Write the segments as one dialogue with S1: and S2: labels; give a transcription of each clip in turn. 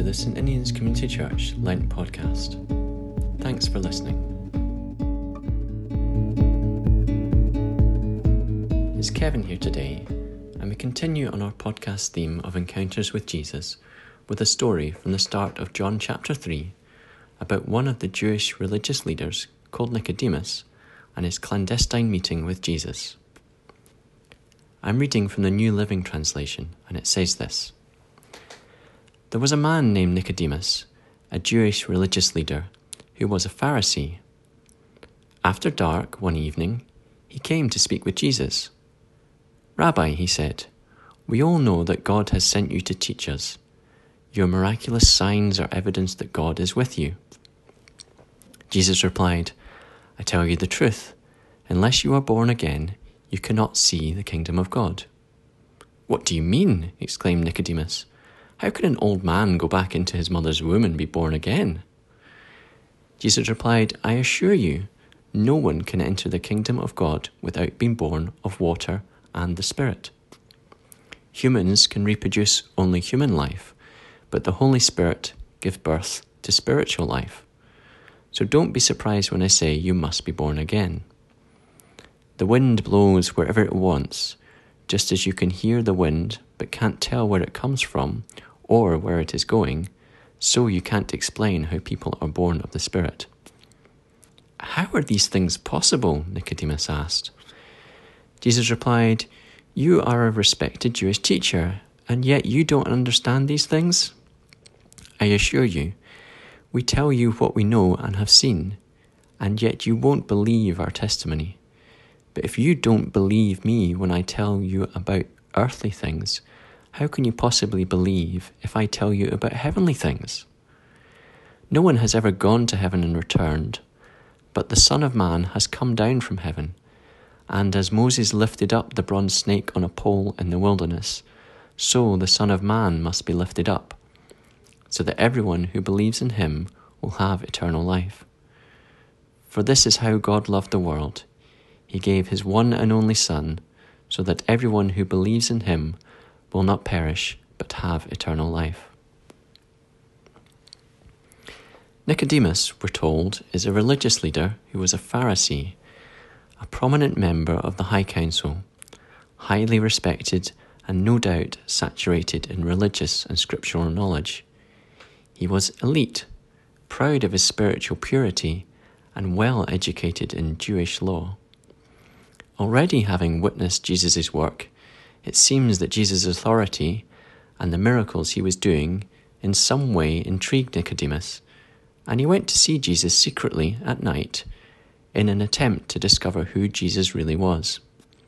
S1: the St Ninians Community Church Lent podcast. Thanks for listening. It's Kevin here today, and we continue on our podcast theme of encounters with Jesus with a story from the start of John chapter 3 about one of the Jewish religious leaders called Nicodemus and his clandestine meeting with Jesus. I'm reading from the New Living Translation, and it says this. There was a man named Nicodemus, a Jewish religious leader, who was a Pharisee. After dark one evening, he came to speak with Jesus. "Rabbi," he said, "we all know that God has sent you to teach us. Your miraculous signs are evidence that God is with you." Jesus replied, "I tell you the truth, unless you are born again, you cannot see the kingdom of God." "What do you mean?" exclaimed Nicodemus. "How can an old man go back into his mother's womb and be born again?" Jesus replied, "I assure you, no one can enter the kingdom of God without being born of water and the Spirit. Humans can reproduce only human life, but the Holy Spirit gives birth to spiritual life. So don't be surprised when I say you must be born again. The wind blows wherever it wants, just as you can hear the wind but can't tell where it comes from or where it is going, so you can't explain how people are born of the Spirit." "How are these things possible?" Nicodemus asked. Jesus replied, "You are a respected Jewish teacher, and yet you don't understand these things? I assure you, we tell you what we know and have seen, and yet you won't believe our testimony. But if you don't believe me when I tell you about earthly things, how can you possibly believe if I tell you about heavenly things? No one has ever gone to heaven and returned, but the Son of Man has come down from heaven. And as Moses lifted up the bronze snake on a pole in the wilderness, so the Son of Man must be lifted up, so that everyone who believes in him will have eternal life. For this is how God loved the world. He gave his one and only Son, so that everyone who believes in him will not perish, but have eternal life." Nicodemus, we're told, is a religious leader who was a Pharisee, a prominent member of the High Council, highly respected and no doubt saturated in religious and scriptural knowledge. He was elite, proud of his spiritual purity, and well educated in Jewish law. Already having witnessed Jesus' work, it seems that Jesus' authority and the miracles he was doing in some way intrigued Nicodemus, and he went to see Jesus secretly at night in an attempt to discover who Jesus really was.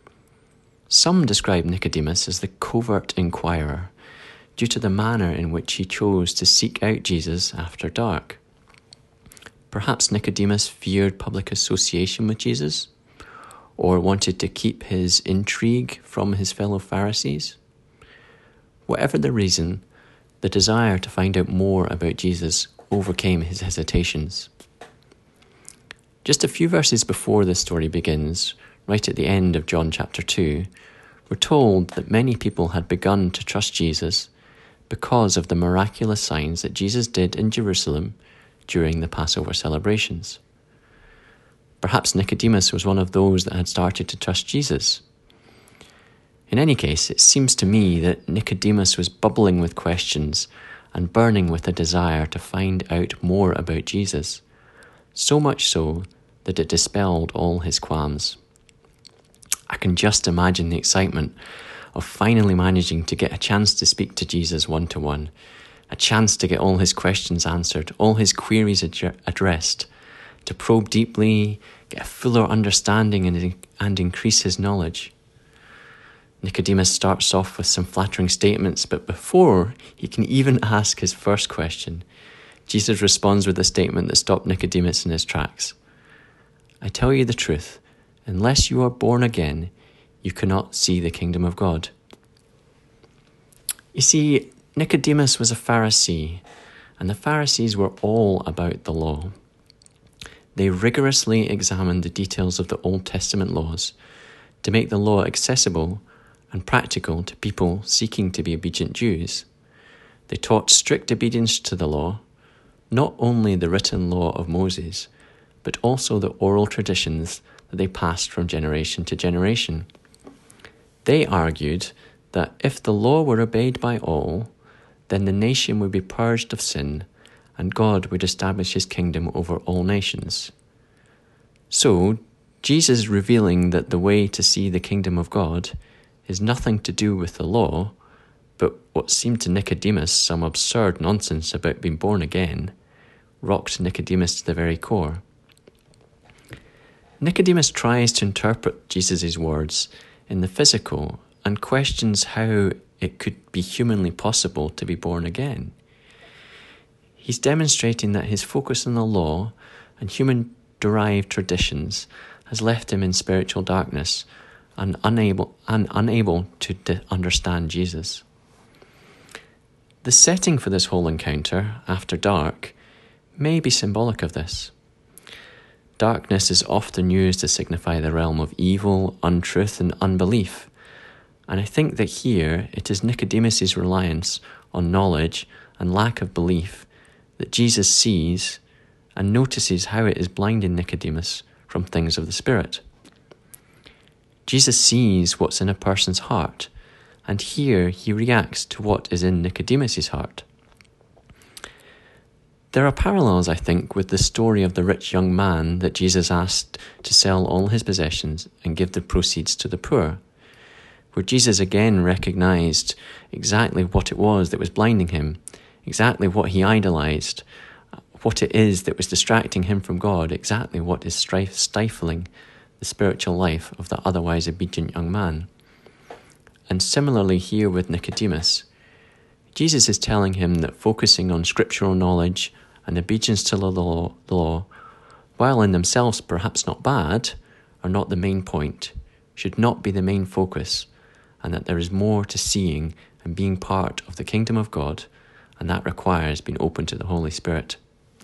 S1: Some describe Nicodemus as the covert inquirer due to the manner in which he chose to seek out Jesus after dark. Perhaps Nicodemus feared public association with Jesus, or wanted to keep his intrigue from his fellow Pharisees. Whatever the reason, the desire to find out more about Jesus overcame his hesitations. Just a few verses before this story begins, right at the end of John chapter 2, we're told that many people had begun to trust Jesus because of the miraculous signs that Jesus did in Jerusalem during the Passover celebrations. Perhaps Nicodemus was one of those that had started to trust Jesus. In any case, it seems to me that Nicodemus was bubbling with questions and burning with a desire to find out more about Jesus, so much so that it dispelled all his qualms. I can just imagine the excitement of finally managing to get a chance to speak to Jesus one-to-one, a chance to get all his questions answered, all his queries addressed, to probe deeply, get a fuller understanding and increase his knowledge. Nicodemus starts off with some flattering statements, but before he can even ask his first question, Jesus responds with a statement that stopped Nicodemus in his tracks. "I tell you the truth, unless you are born again, you cannot see the kingdom of God." You see, Nicodemus was a Pharisee, and the Pharisees were all about the law. They rigorously examined the details of the Old Testament laws to make the law accessible and practical to people seeking to be obedient Jews. They taught strict obedience to the law, not only the written law of Moses, but also the oral traditions that they passed from generation to generation. They argued that if the law were obeyed by all, then the nation would be purged of sin, and God would establish his kingdom over all nations. So, Jesus revealing that the way to see the kingdom of God is nothing to do with the law, but what seemed to Nicodemus some absurd nonsense about being born again, rocked Nicodemus to the very core. Nicodemus tries to interpret Jesus' words in the physical and questions how it could be humanly possible to be born again. He's demonstrating that his focus on the law and human-derived traditions has left him in spiritual darkness and unable to understand Jesus. The setting for this whole encounter, after dark, may be symbolic of this. Darkness is often used to signify the realm of evil, untruth, and unbelief. And I think that here it is Nicodemus' reliance on knowledge and lack of belief that Jesus sees and notices how it is blinding Nicodemus from things of the Spirit. Jesus sees what's in a person's heart, and here he reacts to what is in Nicodemus' heart. There are parallels, I think, with the story of the rich young man that Jesus asked to sell all his possessions and give the proceeds to the poor, where Jesus again recognised exactly what it was that was blinding him, exactly what he idolised, what it is that was distracting him from God, exactly what is stifling the spiritual life of the otherwise obedient young man. And similarly here with Nicodemus, Jesus is telling him that focusing on scriptural knowledge and obedience to the law, while in themselves perhaps not bad, are not the main point, should not be the main focus, and that there is more to seeing and being part of the kingdom of God, and that requires being open to the Holy Spirit.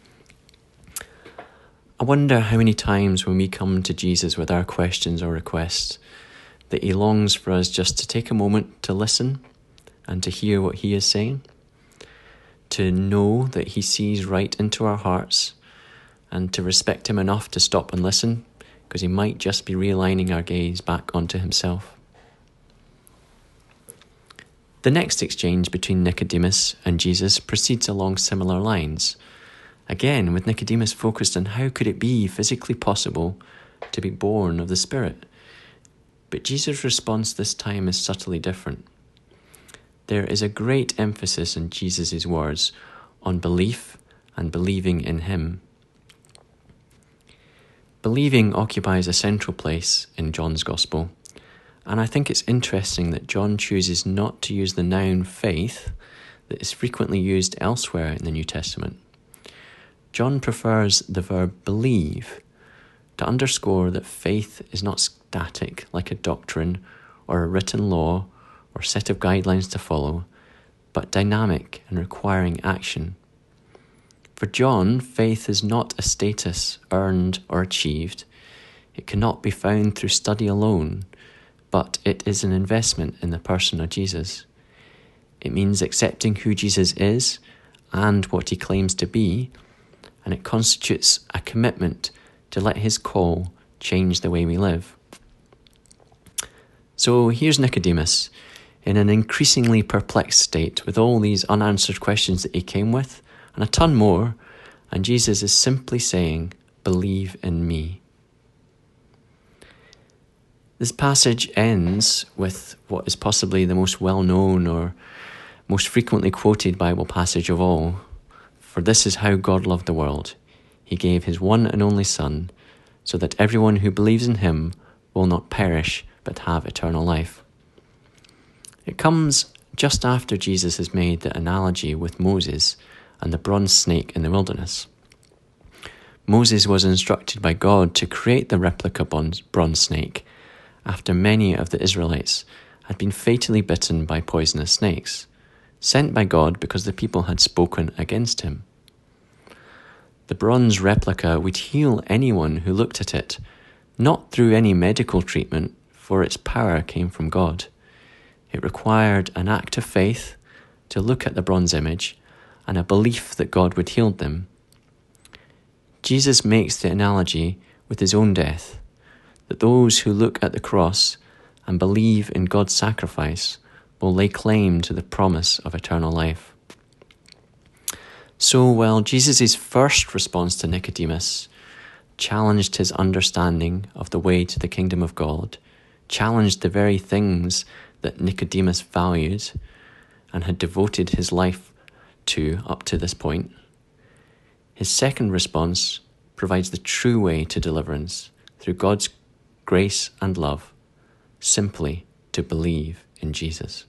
S1: I wonder how many times when we come to Jesus with our questions or requests, that he longs for us just to take a moment to listen and to hear what he is saying, to know that he sees right into our hearts, and to respect him enough to stop and listen, because he might just be realigning our gaze back onto himself. The next exchange between Nicodemus and Jesus proceeds along similar lines, again with Nicodemus focused on how could it be physically possible to be born of the Spirit. But Jesus' response this time is subtly different. There is a great emphasis in Jesus' words on belief and believing in him. Believing occupies a central place in John's Gospel, and I think it's interesting that John chooses not to use the noun faith that is frequently used elsewhere in the New Testament. John prefers the verb believe to underscore that faith is not static like a doctrine or a written law or set of guidelines to follow, but dynamic and requiring action. For John, faith is not a status earned or achieved. It cannot be found through study alone, but it is an investment in the person of Jesus. It means accepting who Jesus is and what he claims to be, and it constitutes a commitment to let his call change the way we live. So here's Nicodemus, in an increasingly perplexed state with all these unanswered questions that he came with, and a ton more, and Jesus is simply saying, "Believe in me." This passage ends with what is possibly the most well-known or most frequently quoted Bible passage of all. For this is how God loved the world. He gave his one and only Son, so that everyone who believes in him will not perish but have eternal life. It comes just after Jesus has made the analogy with Moses and the bronze snake in the wilderness. Moses was instructed by God to create the replica bronze snake after many of the Israelites had been fatally bitten by poisonous snakes, sent by God because the people had spoken against him. The bronze replica would heal anyone who looked at it, not through any medical treatment, for its power came from God. It required an act of faith, to look at the bronze image and a belief that God would heal them. Jesus makes the analogy with his own death, that those who look at the cross and believe in God's sacrifice will lay claim to the promise of eternal life. So while Jesus' first response to Nicodemus challenged his understanding of the way to the kingdom of God, challenged the very things that Nicodemus valued and had devoted his life to up to this point, his second response provides the true way to deliverance through God's grace and love, simply to believe in Jesus.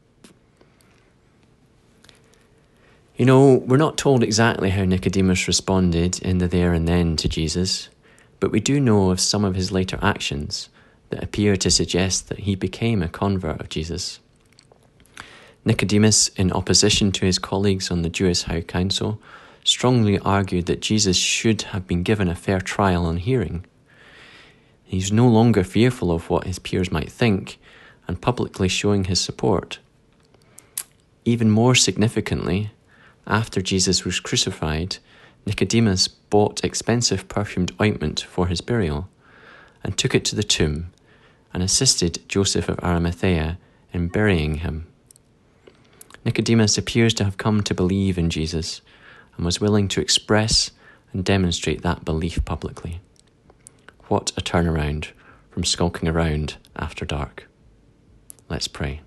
S1: You know, we're not told exactly how Nicodemus responded in the there and then to Jesus, but we do know of some of his later actions that appear to suggest that he became a convert of Jesus. Nicodemus, in opposition to his colleagues on the Jewish High Council, strongly argued that Jesus should have been given a fair trial on hearing. He's no longer fearful of what his peers might think and publicly showing his support. Even more significantly, after Jesus was crucified, Nicodemus bought expensive perfumed ointment for his burial and took it to the tomb and assisted Joseph of Arimathea in burying him. Nicodemus appears to have come to believe in Jesus and was willing to express and demonstrate that belief publicly. What a turnaround from skulking around after dark. Let's pray.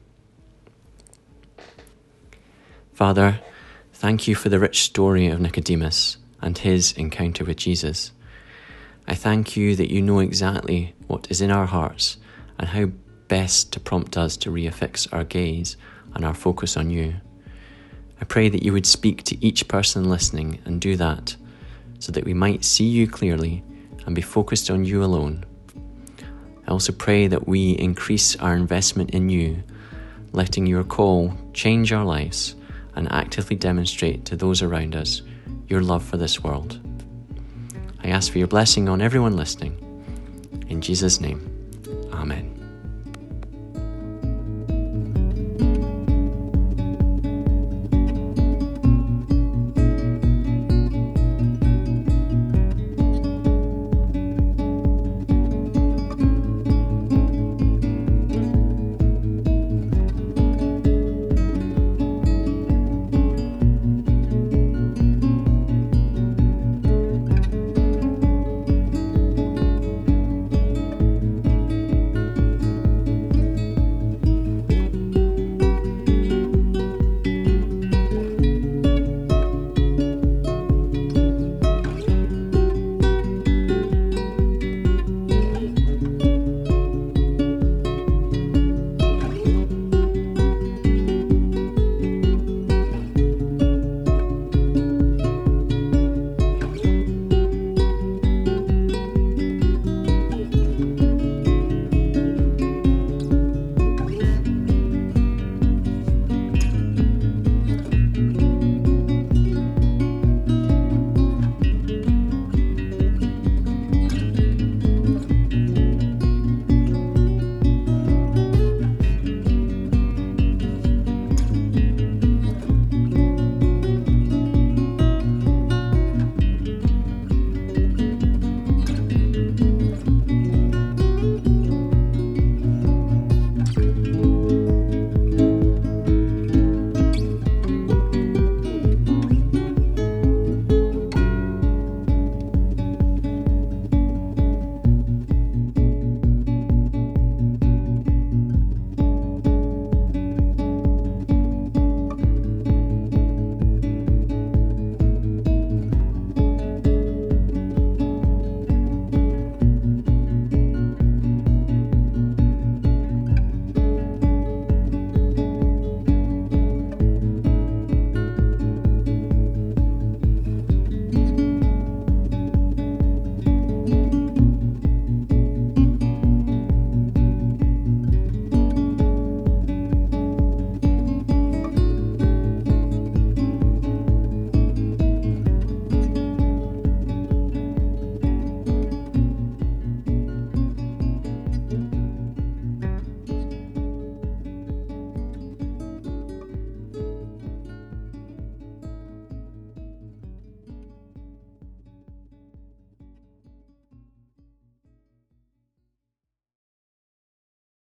S1: Father, thank you for the rich story of Nicodemus and his encounter with Jesus. I thank you that you know exactly what is in our hearts and how best to prompt us to reaffix our gaze and our focus on you. I pray that you would speak to each person listening and do that, so that we might see you clearly and be focused on you alone. I also pray that we increase our investment in you, letting your call change our lives and actively demonstrate to those around us your love for this world. I ask for your blessing on everyone listening. In Jesus' name, Amen.